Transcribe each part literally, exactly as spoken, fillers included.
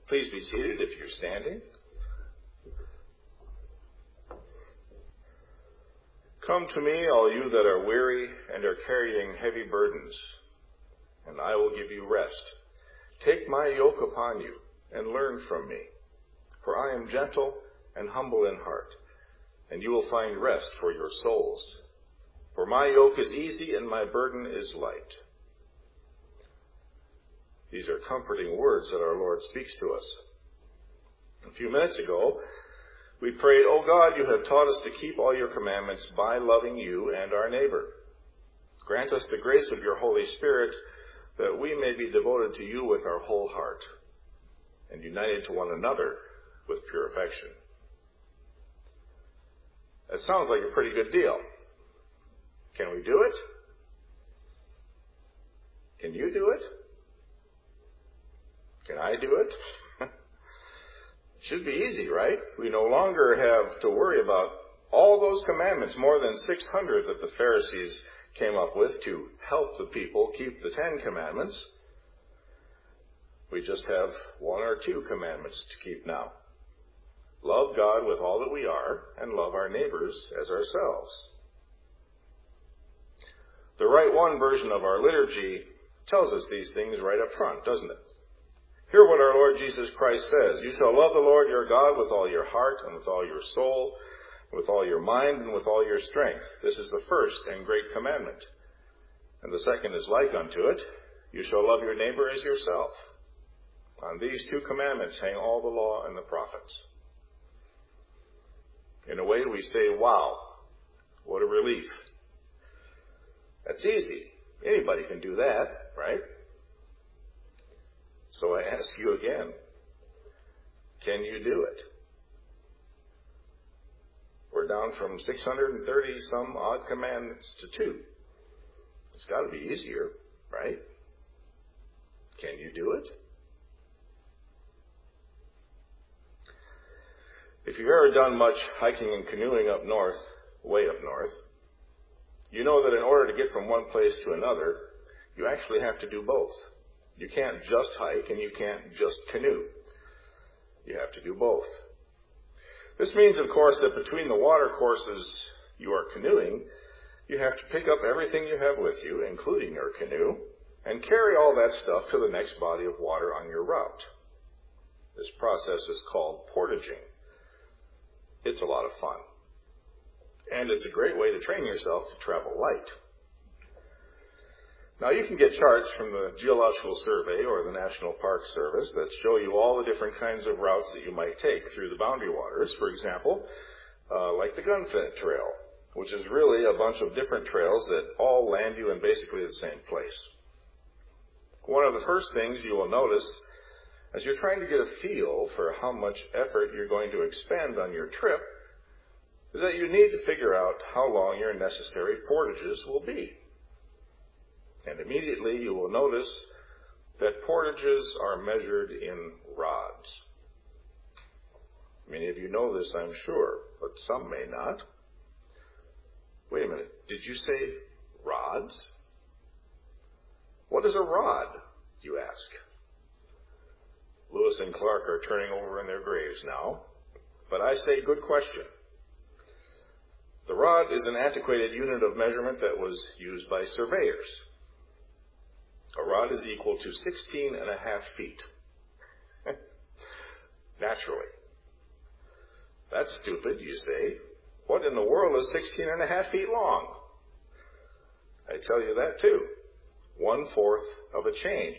Please be seated if you're standing. Come to me, all you that are weary and are carrying heavy burdens, and I will give you rest. Take my yoke upon you and learn from me, for I am gentle and humble in heart, and you will find rest for your souls. For my yoke is easy and my burden is light. These are comforting words that our Lord speaks to us. A few minutes ago, we prayed, "O God, you have taught us to keep all your commandments by loving you and our neighbor. Grant us the grace of your Holy Spirit that we may be devoted to you with our whole heart and united to one another with pure affection." That sounds like a pretty good deal. Can we do it? Can you do it? Can I do it? Should be easy, right? We no longer have to worry about all those commandments, more than six hundred that the Pharisees came up with to help the people keep the Ten Commandments. We just have one or two commandments to keep now. Love God with all that we are and love our neighbors as ourselves. The Right One version of our liturgy tells us these things right up front, doesn't it? Hear what our Lord Jesus Christ says. You shall love the Lord your God with all your heart and with all your soul, with all your mind and with all your strength. This is the first and great commandment. And the second is like unto it. You shall love your neighbor as yourself. On these two commandments hang all the law and the prophets. In a way we say, wow, what a relief. That's easy. Anybody can do that, right? So I ask you again, can you do it? We're down from six hundred thirty some odd commandments to two. It's got to be easier, right? Can you do it? If you've ever done much hiking and canoeing up north, way up north, you know that in order to get from one place to another, you actually have to do both. You can't just hike and you can't just canoe. You have to do both. This means, of course, that between the water courses you are canoeing, you have to pick up everything you have with you, including your canoe, and carry all that stuff to the next body of water on your route. This process is called portaging. It's a lot of fun. And it's a great way to train yourself to travel light. Now, you can get charts from the Geological Survey or the National Park Service that show you all the different kinds of routes that you might take through the boundary waters. For example, uh, like the Gunflint Trail, which is really a bunch of different trails that all land you in basically the same place. One of the first things you will notice as you're trying to get a feel for how much effort you're going to expend on your trip is that you need to figure out how long your necessary portages will be. And immediately you will notice that portages are measured in rods. Many of you know this, I'm sure, but some may not. Wait a minute, did you say rods? What is a rod, you ask? Lewis and Clark are turning over in their graves now, but I say, good question. The rod is an antiquated unit of measurement that was used by surveyors. A rod is equal to sixteen and a half feet. Naturally. That's stupid, you say. What in the world is sixteen and a half feet long? I tell you that too. One fourth of a chain.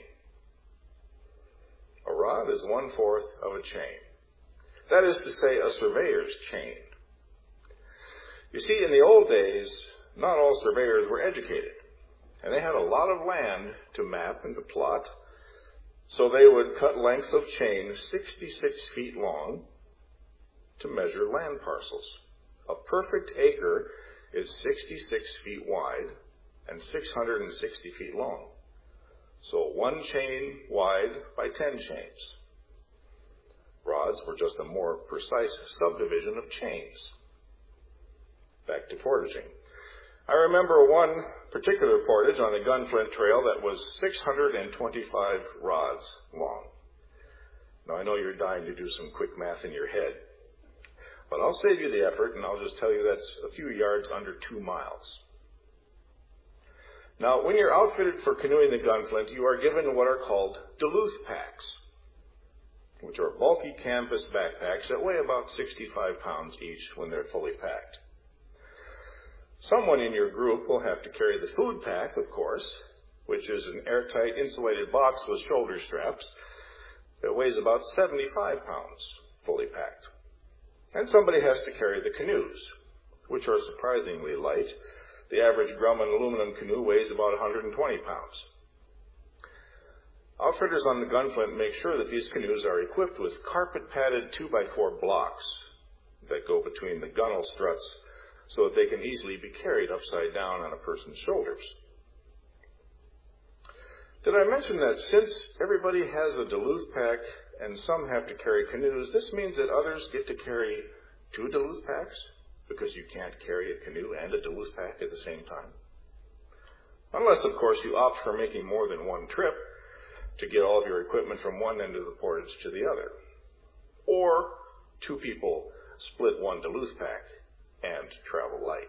A rod is one fourth of a chain. That is to say, a surveyor's chain. You see, in the old days, not all surveyors were educated. And they had a lot of land to map and to plot, so they would cut lengths of chain sixty-six feet long to measure land parcels. A perfect acre is sixty-six feet wide and six hundred sixty feet long. So one chain wide by ten chains. Rods were just a more precise subdivision of chains. Back to portaging. I remember one particular portage on the Gunflint Trail that was six hundred twenty-five rods long. Now, I know you're dying to do some quick math in your head, but I'll save you the effort, and I'll just tell you that's a few yards under two miles. Now, when you're outfitted for canoeing the Gunflint, you are given what are called Duluth packs, which are bulky canvas backpacks that weigh about sixty-five pounds each when they're fully packed. Someone in your group will have to carry the food pack, of course, which is an airtight insulated box with shoulder straps that weighs about seventy-five pounds fully packed. And somebody has to carry the canoes, which are surprisingly light. The average Grumman aluminum canoe weighs about one hundred twenty pounds. Outfitters on the Gunflint make sure that these canoes are equipped with carpet-padded two by four blocks that go between the gunwale struts so that they can easily be carried upside down on a person's shoulders. Did I mention that since everybody has a Duluth pack and some have to carry canoes, this means that others get to carry two Duluth packs? Because you can't carry a canoe and a Duluth pack at the same time. Unless, of course, you opt for making more than one trip to get all of your equipment from one end of the portage to the other. Or two people split one Duluth pack and travel light.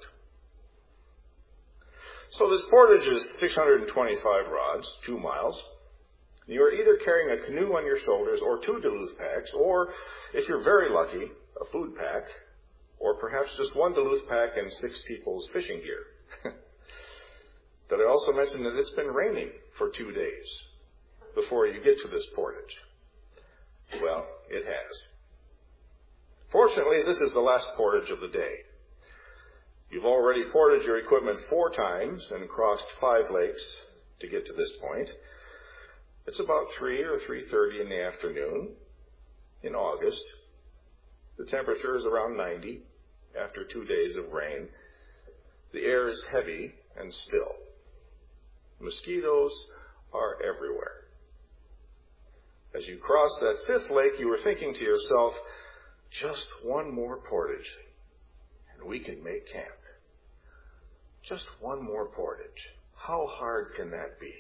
So this portage is six hundred twenty-five rods, two miles. You are either carrying a canoe on your shoulders or two Duluth packs, or, if you're very lucky, a food pack, or perhaps just one Duluth pack and six people's fishing gear. Did I also mention that it's been raining for two days before you get to this portage? Well, it has. Fortunately, this is the last portage of the day. You've already portaged your equipment four times and crossed five lakes to get to this point. It's about three or three thirty in the afternoon in August. The temperature is around ninety after two days of rain. The air is heavy and still. Mosquitoes are everywhere. As you cross that fifth lake, you were thinking to yourself, just one more portage, and we can make camp. Just one more portage. How hard can that be?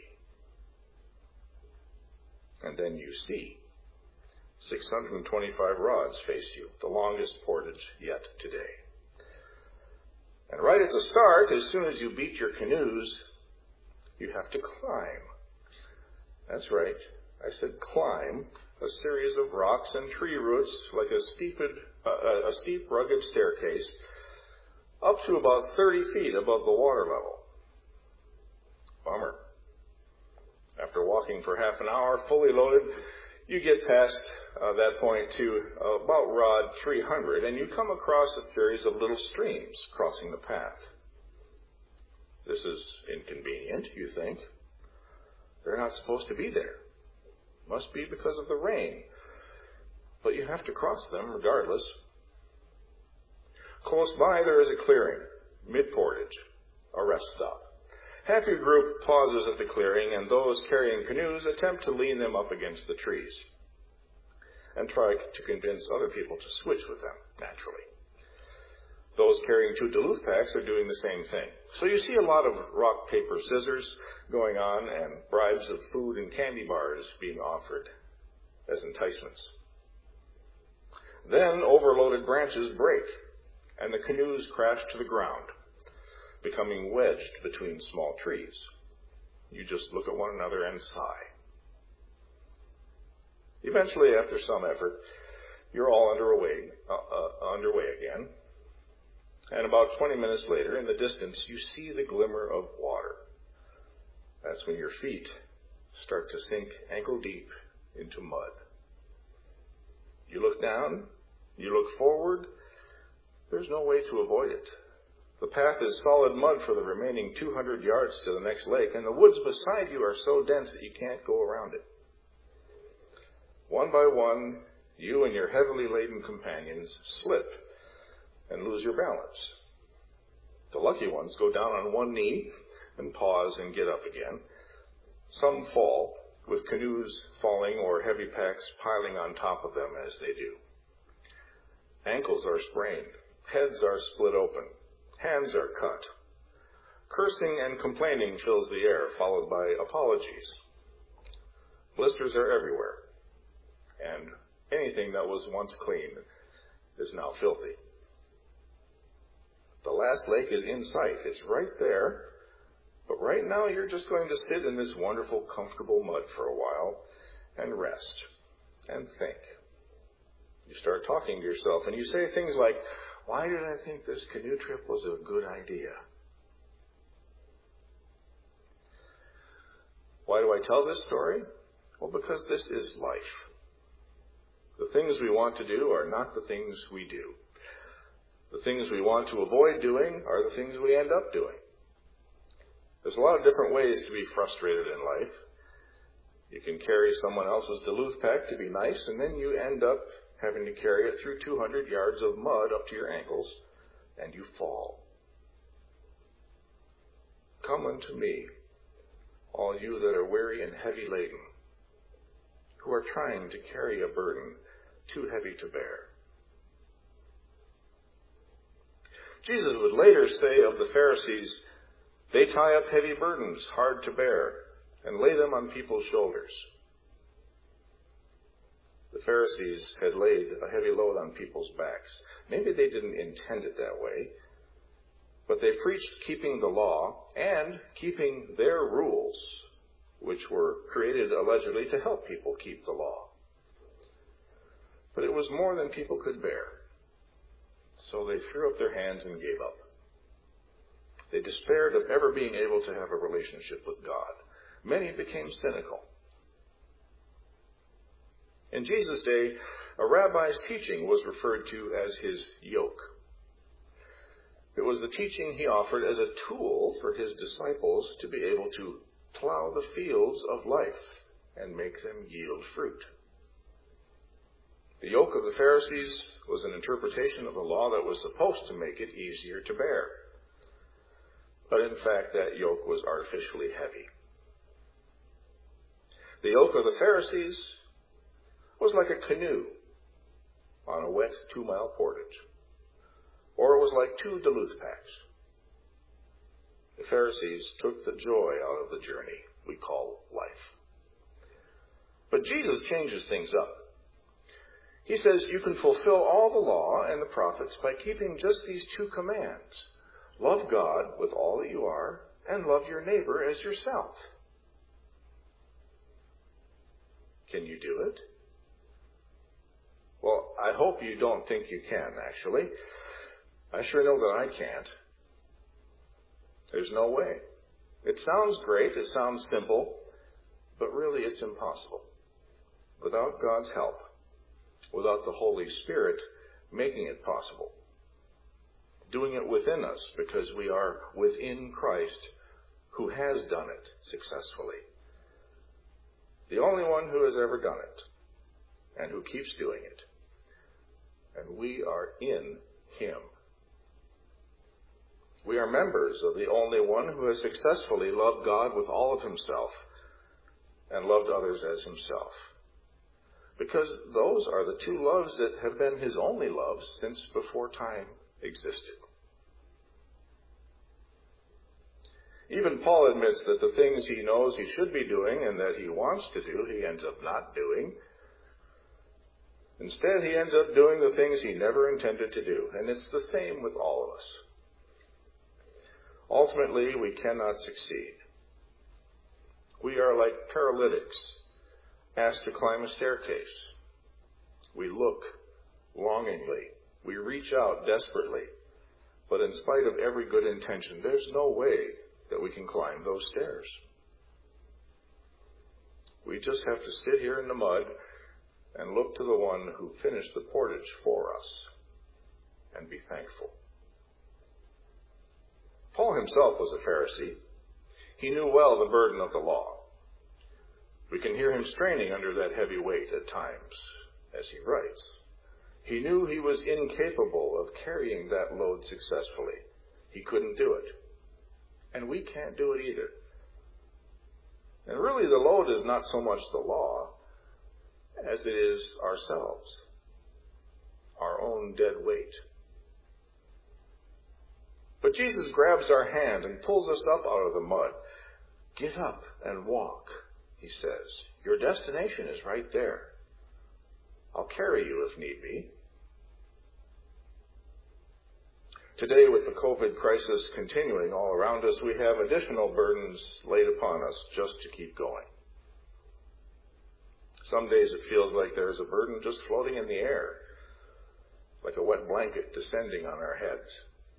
And then you see six hundred twenty-five rods face you, the longest portage yet today. And right at the start, as soon as you beat your canoes, you have to climb. That's right, I said climb a series of rocks and tree roots like a, steeped, uh, a steep, rugged staircase up to about thirty feet above the water level. Bummer. After walking for half an hour, fully loaded, you get past uh, that point to uh, about rod three hundred, and you come across a series of little streams crossing the path. This is inconvenient, you think. They're not supposed to be there. Must be because of the rain. But you have to cross them regardless. Close by, there is a clearing, mid-portage, a rest stop. Half your group pauses at the clearing, and those carrying canoes attempt to lean them up against the trees and try to convince other people to switch with them, naturally. Those carrying two Duluth packs are doing the same thing. So you see a lot of rock, paper, scissors going on and bribes of food and candy bars being offered as enticements. Then overloaded branches break, and the canoes crash to the ground, becoming wedged between small trees. You just look at one another and sigh. Eventually, after some effort, you're all underway, uh, uh, underway again. And about twenty minutes later, in the distance, you see the glimmer of water. That's when your feet start to sink ankle deep into mud. You look down, you look forward, there's no way to avoid it. The path is solid mud for the remaining two hundred yards to the next lake, and the woods beside you are so dense that you can't go around it. One by one, you and your heavily laden companions slip and lose your balance. The lucky ones go down on one knee and pause and get up again. Some fall, with canoes falling or heavy packs piling on top of them as they do. Ankles are sprained, heads are split open, hands are cut. Cursing and complaining fills the air, followed by apologies. Blisters are everywhere, and Anything that was once clean is now filthy. The last lake is in sight. It's right there. But right now you're just going to sit in this wonderful, comfortable mud for a while and rest and think. You start talking to yourself and you say things like, why did I think this canoe trip was a good idea? Why do I tell this story? Well, because this is life. The things we want to do are not the things we do. The things we want to avoid doing are the things we end up doing. There's a lot of different ways to be frustrated in life. You can carry someone else's Duluth pack to be nice, and then you end up having to carry it through two hundred yards of mud up to your ankles, and you fall. Come unto me, all you that are weary and heavy laden, who are trying to carry a burden too heavy to bear. Jesus would later say of the Pharisees, they tie up heavy burdens, hard to bear, and lay them on people's shoulders. The Pharisees had laid a heavy load on people's backs. Maybe they didn't intend it that way, but they preached keeping the law and keeping their rules, which were created allegedly to help people keep the law. But it was more than people could bear. So they threw up their hands and gave up. They despaired of ever being able to have a relationship with God. Many became cynical. In Jesus' day, a rabbi's teaching was referred to as his yoke. It was the teaching he offered as a tool for his disciples to be able to plow the fields of life and make them yield fruit. The yoke of the Pharisees was an interpretation of the law that was supposed to make it easier to bear. But in fact, that yoke was artificially heavy. The yoke of the Pharisees was like a canoe on a wet two-mile portage. Or it was like two Duluth packs. The Pharisees took the joy out of the journey we call life. But Jesus changes things up. He says you can fulfill all the law and the prophets by keeping just these two commands. Love God with all that you are, and love your neighbor as yourself. Can you do it? Well, I hope you don't think you can, actually. I sure know that I can't. There's no way. It sounds great, it sounds simple, but really it's impossible. Without God's help, without the Holy Spirit making it possible, doing it within us because we are within Christ who has done it successfully. The only one who has ever done it and who keeps doing it. And we are in Him. We are members of the only one who has successfully loved God with all of himself and loved others as himself. Because those are the two loves that have been his only loves since before time existed. Even Paul admits that the things he knows he should be doing and that he wants to do, he ends up not doing. Instead, he ends up doing the things he never intended to do. And it's the same with all of us. Ultimately, we cannot succeed. We are like paralytics asked to climb a staircase. We look longingly. We reach out desperately. But in spite of every good intention, there's no way that we can climb those stairs. We just have to sit here in the mud and look to the one who finished the portage for us and be thankful. Paul himself was a Pharisee. He knew well the burden of the law. We can hear him straining under that heavy weight at times as he writes. He knew he was incapable of carrying that load successfully. He couldn't do it. And we can't do it either. And really the load is not so much the law as it is ourselves, our own dead weight. But Jesus grabs our hand and pulls us up out of the mud. Get up and walk, he says. Your destination is right there. I'll carry you if need be. Today, with the COVID crisis continuing all around us, we have additional burdens laid upon us just to keep going. Some days it feels like there's a burden just floating in the air, like a wet blanket descending on our heads.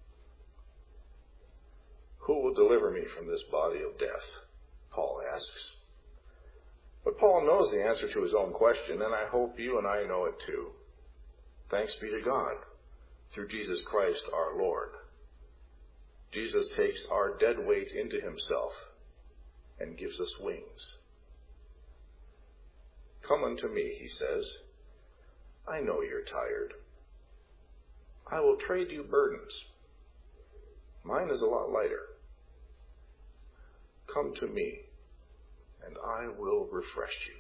Who will deliver me from this body of death? Paul asks. But Paul knows the answer to his own question, and I hope you and I know it too. Thanks be to God, through Jesus Christ our Lord. Jesus takes our dead weight into himself and gives us wings. Come unto me, he says. I know you're tired. I will trade you burdens. Mine is a lot lighter. Come to me, and I will refresh you.